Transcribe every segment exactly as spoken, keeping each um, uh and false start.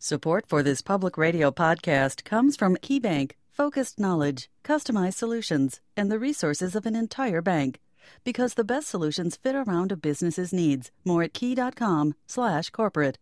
Support for this public radio podcast comes from KeyBank, focused knowledge, customized solutions, and the resources of an entire bank. Because the best solutions fit around a business's needs. More at key.com slash corporate.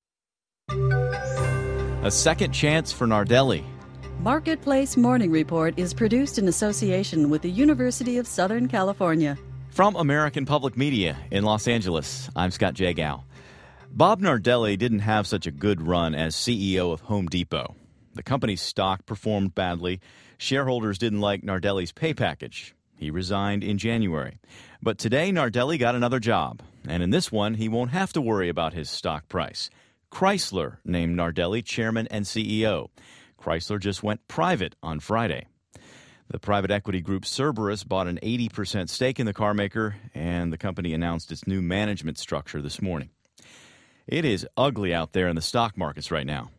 A second chance for Nardelli. Marketplace Morning Report is produced in association with the University of Southern California. From American Public Media in Los Angeles, I'm Scott Jagow. Bob Nardelli didn't have such a good run as C E O of Home Depot. The company's stock performed badly. Shareholders didn't like Nardelli's pay package. He resigned in January. But today, Nardelli got another job. And in this one, he won't have to worry about his stock price. Chrysler named Nardelli chairman and C E O. Chrysler just went private on Friday. The private equity group Cerberus bought an eighty percent stake in the carmaker, and the company announced its new management structure this morning. It is ugly out there in the stock markets right now.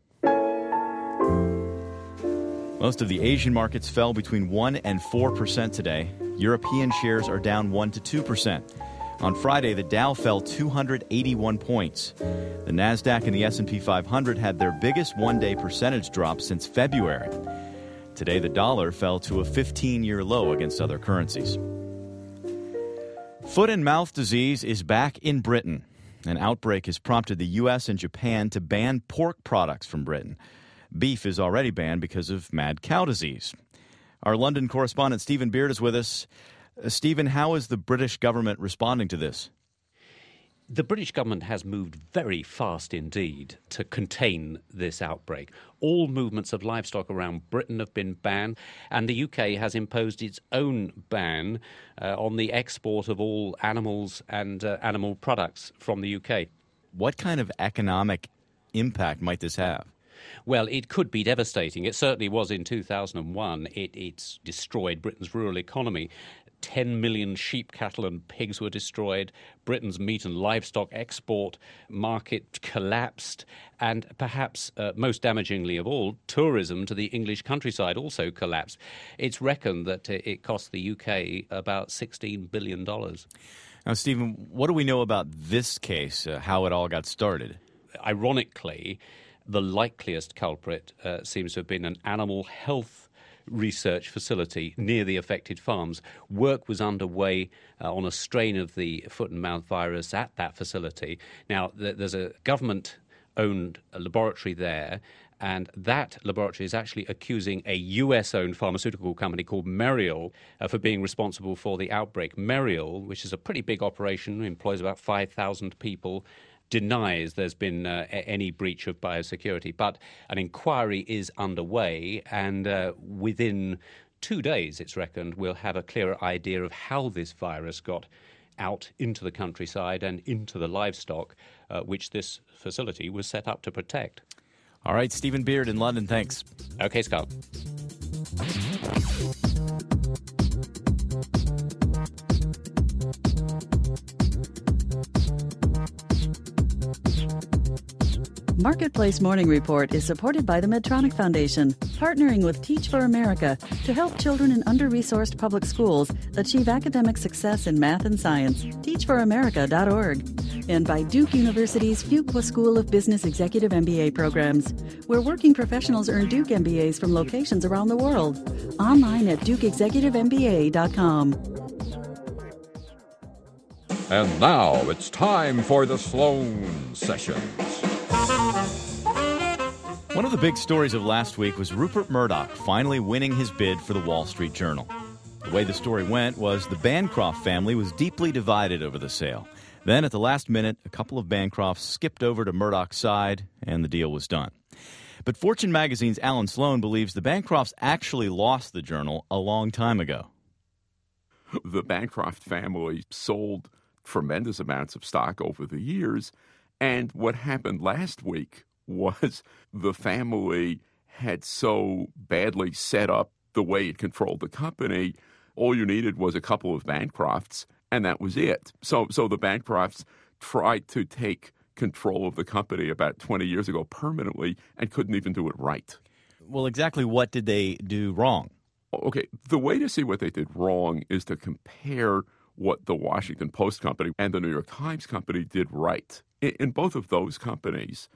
Most of the Asian markets fell between one and four percent today. European shares are down one to two percent. On Friday, the Dow fell two hundred eighty-one points. The Nasdaq and the S and P five hundred had their biggest one-day percentage drop since February. Today, the dollar fell to a fifteen-year low against other currencies. Foot and mouth disease is back in Britain. An outbreak has prompted the U S and Japan to ban pork products from Britain. Beef is already banned because of mad cow disease. Our London correspondent Stephen Beard is with us. Uh, Stephen, how is the British government responding to this? The British government has moved very fast indeed to contain this outbreak. All movements of livestock around Britain have been banned, and the U K has imposed its own ban uh, on the export of all animals and uh, animal products from the U K. What kind of economic impact might this have? Well, it could be devastating. It certainly was in two thousand one. It, it's destroyed Britain's rural economy. ten million sheep, cattle and pigs were destroyed. Britain's meat and livestock export market collapsed. And perhaps uh, most damagingly of all, tourism to the English countryside also collapsed. It's reckoned that it cost the U K about sixteen billion dollars. Now, Stephen, what do we know about this case, uh, how it all got started? Ironically, the likeliest culprit uh, seems to have been an animal health research facility near the affected farms. Work was underway uh, on a strain of the foot and mouth virus at that facility. Now, th- there's a government-owned laboratory there, and that laboratory is actually accusing a U S-owned pharmaceutical company called Merial uh, for being responsible for the outbreak. Merial, which is a pretty big operation, employs about five thousand people, denies there's been uh, any breach of biosecurity. But an inquiry is underway, and uh, within two days, it's reckoned, we'll have a clearer idea of how this virus got out into the countryside and into the livestock, uh, which this facility was set up to protect. All right, Stephen Beard in London, thanks. Okay, Scott. Marketplace Morning Report is supported by the Medtronic Foundation, partnering with Teach for America to help children in under-resourced public schools achieve academic success in math and science. teach for america dot org. And by Duke University's Fuqua School of Business Executive M B A programs, where working professionals earn Duke M B As from locations around the world. Online at duke executive m b a dot com. And now it's time for the Sloan Sessions. One of the big stories of last week was Rupert Murdoch finally winning his bid for the Wall Street Journal. The way the story went was the Bancroft family was deeply divided over the sale. Then, at the last minute, a couple of Bancrofts skipped over to Murdoch's side, and the deal was done. But Fortune magazine's Alan Sloan believes the Bancrofts actually lost the Journal a long time ago. The Bancroft family sold tremendous amounts of stock over the years, and what happened last week was the family had so badly set up the way it controlled the company, all you needed was a couple of Bancrofts, and that was it. So, so the Bancrofts tried to take control of the company about twenty years ago permanently and couldn't even do it right. Well, exactly what did they do wrong? Okay, the way to see what they did wrong is to compare what the Washington Post company and the New York Times company did right. In, in both of those companies,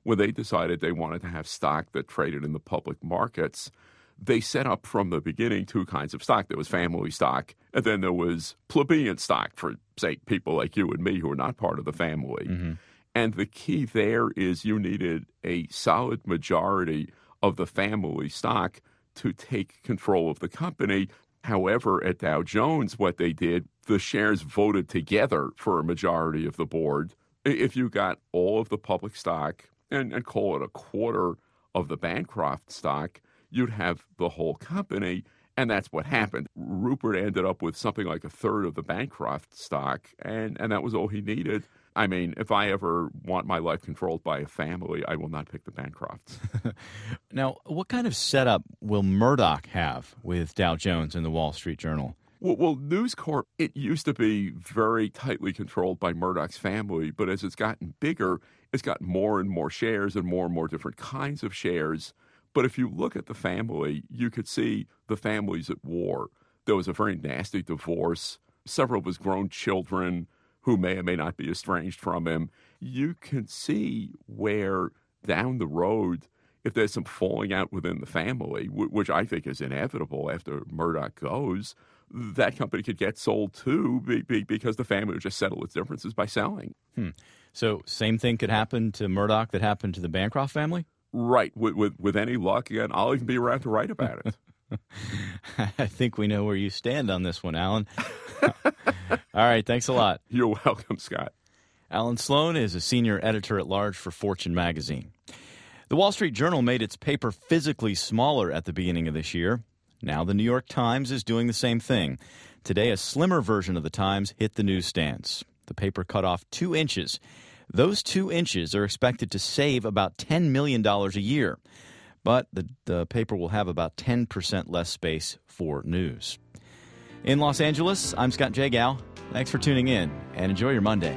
when they decided they wanted to have stock that traded in the public markets, they set up from the beginning two kinds of stock. There was family stock, and then there was plebeian stock for, say, people like you and me who are not part of the family. Mm-hmm. And the key there is you needed a solid majority of the family stock to take control of the company. However, at Dow Jones, what they did, the shares voted together for a majority of the board. If you got all of the public stock and, and call it a quarter of the Bancroft stock, you'd have the whole company. And that's what happened. Rupert ended up with something like a third of the Bancroft stock, and, and that was all he needed. I mean, if I ever want my life controlled by a family, I will not pick the Bancrofts. Now, what kind of setup will Murdoch have with Dow Jones and the Wall Street Journal? Well, well, News Corp, it used to be very tightly controlled by Murdoch's family, but as it's gotten bigger, it's got more and more shares and more and more different kinds of shares. But if you look at the family, you could see the family's at war. There was a very nasty divorce, several of his grown children who may or may not be estranged from him. You can see where down the road, if there's some falling out within the family, which I think is inevitable after Murdoch goes, that company could get sold too because the family would just settle its differences by selling. Hmm. So same thing could happen to Murdoch that happened to the Bancroft family? Right. With, with, with any luck, again, I'll even be around to write about it. I think we know where you stand on this one, Alan. All right. Thanks a lot. You're welcome, Scott. Alan Sloan is a senior editor-at-large for Fortune magazine. The Wall Street Journal made its paper physically smaller at the beginning of this year. Now the New York Times is doing the same thing. Today, a slimmer version of the Times hit the newsstands. The paper cut off two inches. Those two inches are expected to save about ten million dollars a year. But the, the paper will have about ten percent less space for news. In Los Angeles, I'm Scott Jagow. Thanks for tuning in, and enjoy your Monday.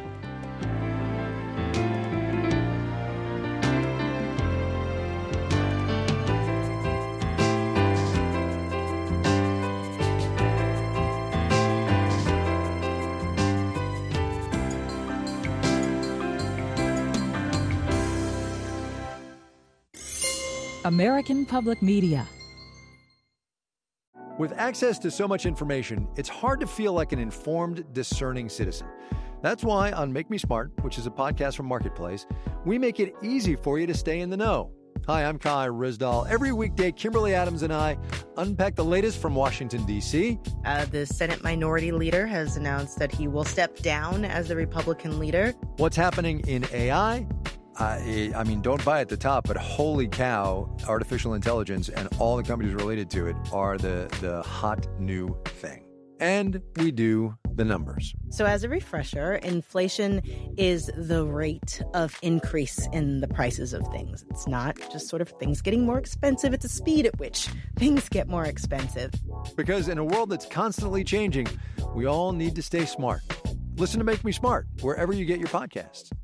American Public Media. With access to so much information, it's hard to feel like an informed, discerning citizen. That's why on Make Me Smart, which is a podcast from Marketplace, we make it easy for you to stay in the know. Hi, I'm Kai Rizdal. Every weekday, Kimberly Adams and I unpack the latest from Washington, D C Uh, the Senate Minority Leader has announced that he will step down as the Republican leader. What's happening in A I? I, I mean, don't buy at the top, but holy cow, artificial intelligence and all the companies related to it are the, the hot new thing. And we do the numbers. So as a refresher, inflation is the rate of increase in the prices of things. It's not just sort of things getting more expensive. It's a speed at which things get more expensive. Because in a world that's constantly changing, we all need to stay smart. Listen to Make Me Smart wherever you get your podcasts.